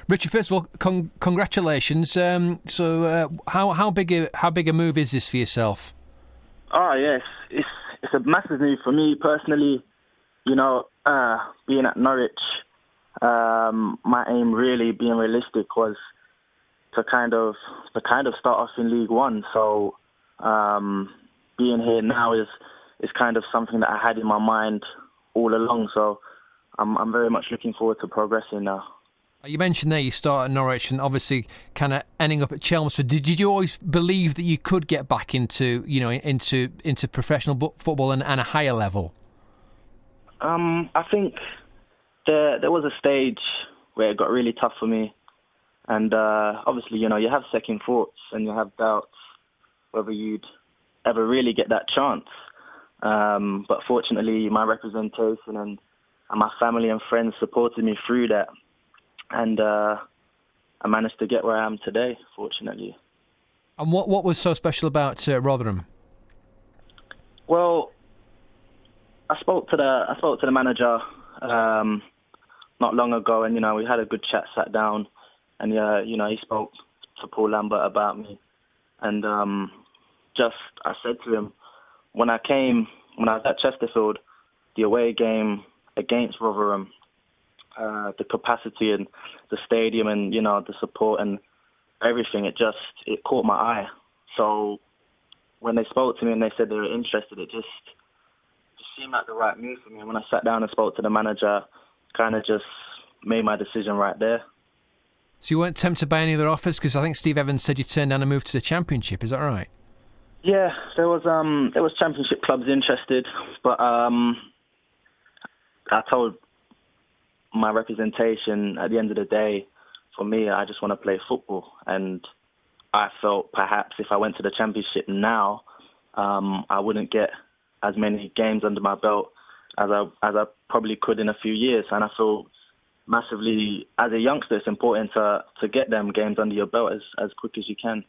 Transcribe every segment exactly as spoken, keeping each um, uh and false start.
Richard, first of all, con- congratulations. Um, so, uh, how how big a how big a move is this for yourself? Oh yes, it's it's a massive move for me personally. You know, uh, being at Norwich, um, my aim really, being realistic, was to kind of to kind of start off in League One. So, um, being here now is is kind of something that I had in my mind all along. So, I'm I'm very much looking forward to progressing now. You mentioned there you start at Norwich and obviously kind of ending up at Chelmsford. Did, did you always believe that you could get back into, you know, into into professional football and, and a higher level? Um, I think there there was a stage where it got really tough for me, and uh, obviously, you know, you have second thoughts and you have doubts whether you'd ever really get that chance. Um, but fortunately, my representation and, and my family and friends supported me through that. And uh, I managed to get where I am today, fortunately. And what what was so special about uh, Rotherham? Well, I spoke to the I spoke to the manager um, not long ago, and you know we had a good chat, sat down, and uh, you know he spoke to Paul Lambert about me, and um, just I said to him when I came when I was at Chesterfield, the away game against Rotherham. Uh, the capacity and the stadium and, you know, the support and everything, it just, it caught my eye. So when they spoke to me and they said they were interested, it just, just seemed like the right move for me. And when I sat down and spoke to the manager, kind of just made my decision right there. So you weren't tempted by any other offers? Because I think Steve Evans said you turned down a move to the Championship, is that right? Yeah, there was um there was Championship clubs interested, but um I told my representation, at the end of the day, for me, I just want to play football. And I felt perhaps if I went to the Championship now, um, I wouldn't get as many games under my belt as I as I probably could in a few years. And I feel massively, as a youngster, it's important to, to get them games under your belt as, as quick as you can.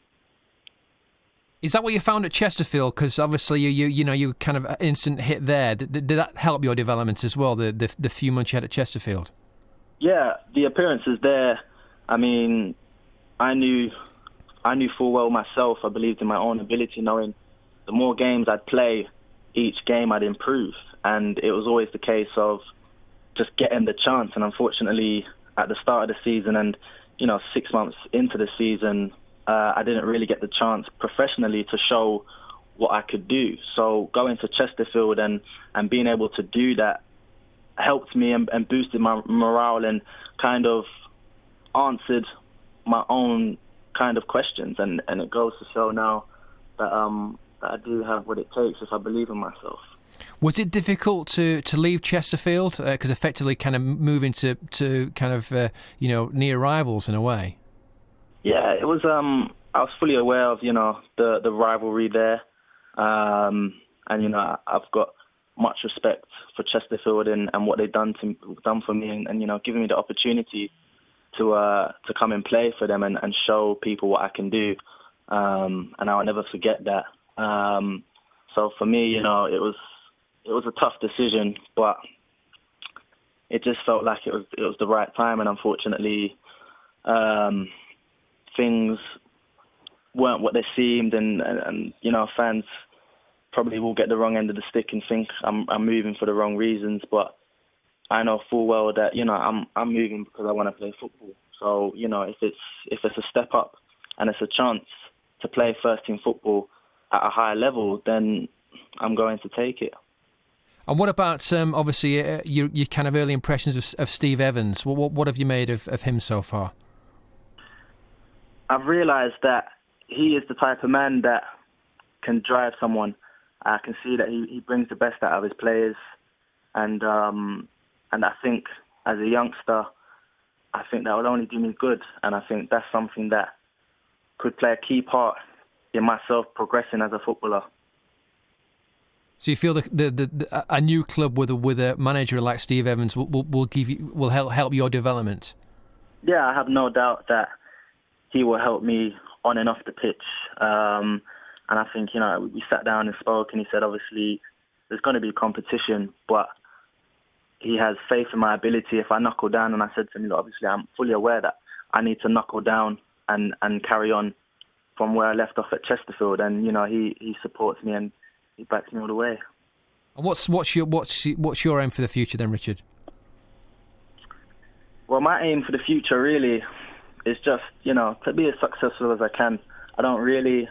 Is that what you found at Chesterfield? Because obviously you, you you know you kind of instant hit there. Did, did that help your development as well? The, the the few months you had at Chesterfield. Yeah, the appearances there. I mean, I knew I knew full well myself. I believed in my own ability, knowing the more games I'd play, each game I'd improve. And it was always the case of just getting the chance. And unfortunately, at the start of the season, and you know, six months into the season, Uh, I didn't really get the chance professionally to show what I could do. So going to Chesterfield and, and being able to do that helped me and, and boosted my morale and kind of answered my own kind of questions. And, and it goes to show now that, um, that I do have what it takes if I believe in myself. Was it difficult to, to leave Chesterfield? Because uh, effectively kind of moving to, to kind of, uh, you know, near rivals in a way. Yeah, it was. Um, I was fully aware of, you know, the the rivalry there, um, and you know, I've got much respect for Chesterfield and, and what they've done to done for me, and, and you know, giving me the opportunity to uh, to come and play for them and, and show people what I can do, um, and I'll never forget that. Um, so for me, you know, it was it was a tough decision, but it just felt like it was it was the right time, and unfortunately. Um, things weren't what they seemed, and, and, and you know, fans probably will get the wrong end of the stick and think I'm I'm moving for the wrong reasons. But I know full well that, you know, I'm I'm moving because I want to play football. So, you know, if it's if it's a step up and it's a chance to play first team football at a higher level, then I'm going to take it. And what about um, obviously uh, your your kind of early impressions of, of Steve Evans? What, what what have you made of, of him so far? I've realised that he is the type of man that can drive someone. I can see that he, he brings the best out of his players, and um, and I think as a youngster, I think that will only do me good, and I think that's something that could play a key part in myself progressing as a footballer. So you feel the, the, the a new club with a with a manager like Steve Evans will, will, will give you will help help your development? Yeah, I have no doubt that he will help me on and off the pitch. Um, and I think, you know, we sat down and spoke, and he said, obviously, there's going to be competition, but he has faith in my ability if I knuckle down. And I said to him, obviously, I'm fully aware that I need to knuckle down and, and carry on from where I left off at Chesterfield. And, you know, he, he supports me and he backs me all the way. And what's what's your what's what's your aim for the future then, Richard? Well, my aim for the future really is just, you know, to be as successful as I can. I don't really,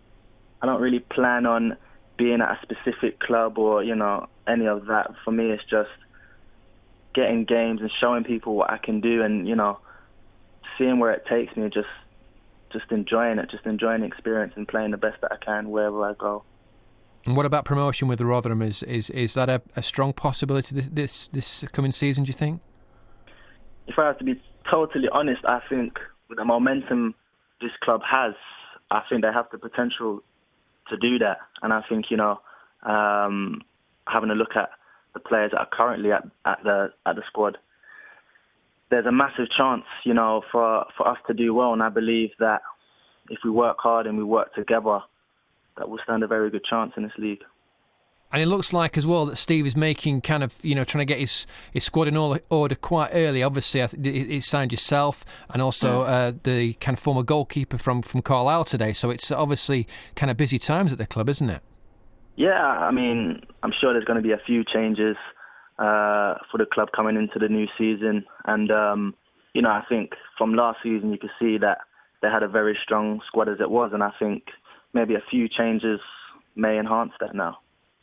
I don't really plan on being at a specific club or, you know, any of that. For me, it's just getting games and showing people what I can do, and, you know, seeing where it takes me, just, just enjoying it, just enjoying the experience and playing the best that I can wherever I go. And what about promotion with Rotherham? Is is is that a, a strong possibility this, this this coming season, do you think? If I have to be totally honest, I think with the momentum this club has, I think they have the potential to do that. And I think, you know, um, having a look at the players that are currently at, at the at the squad, there's a massive chance, you know, for for us to do well. And I believe that if we work hard and we work together, that we'll stand a very good chance in this league. And it looks like as well that Steve is making kind of, you know, trying to get his, his squad in order quite early. Obviously, I th- he signed yourself and also mm. uh, the kind of former goalkeeper from, from Carlisle today. So it's obviously kind of busy times at the club, isn't it? Yeah, I mean, I'm sure there's going to be a few changes uh, for the club coming into the new season. And, um, you know, I think from last season you could see that they had a very strong squad as it was. And I think maybe a few changes may enhance that now.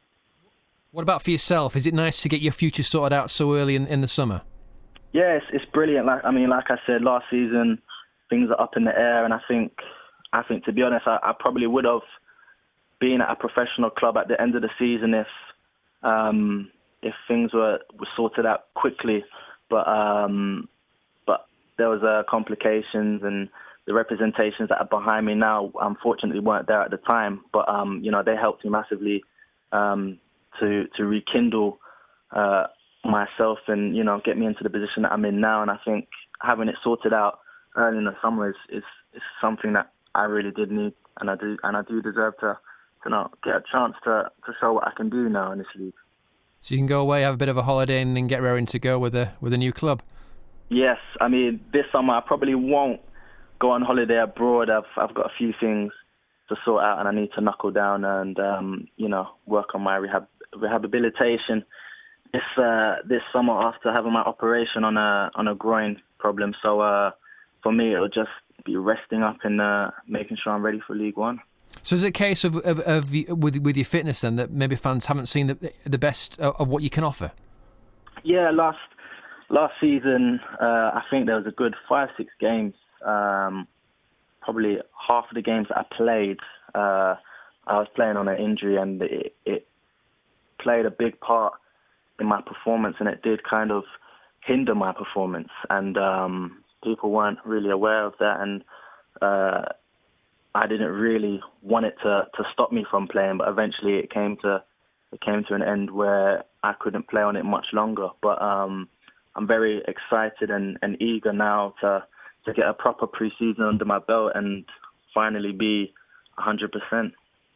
What about for yourself? Is it nice to get your future sorted out so early in, in the summer? Yeah, it's, it's brilliant. Like I mean, like I said, last season things are up in the air, and I think, I think to be honest, I, I probably would have been at a professional club at the end of the season if um, if things were, were sorted out quickly. But um, but there was uh, complications, and the representations that are behind me now, unfortunately, weren't there at the time. But um, you know, they helped me massively. Um, to to rekindle uh, myself and, you know, get me into the position that I'm in now. And I think having it sorted out early in the summer is, is, is something that I really did need, and I do and I do deserve to, to you know, get a chance to, to show what I can do now in this league. So you can go away, have a bit of a holiday, and then get raring to go with a with a new club. Yes, I mean, this summer I probably won't go on holiday abroad. I've I've got a few things to sort out, and I need to knuckle down and um, you know, work on my rehab. rehabilitation this uh, this summer after having my operation on a on a groin problem. So uh, for me, it'll just be resting up and uh, making sure I'm ready for League One. So is it a case of, of, of with with your fitness then that maybe fans haven't seen the the best of what you can offer? Yeah, last last season uh, I think there was a good five six games. Um, probably half of the games that I played, uh, I was playing on an injury, and it, it played a big part in my performance, and it did kind of hinder my performance, and um, people weren't really aware of that, and uh, I didn't really want it to, to stop me from playing, but eventually it came to it came to an end where I couldn't play on it much longer. But um, I'm very excited and, and eager now to, to get a proper pre-season under my belt and finally be one hundred percent.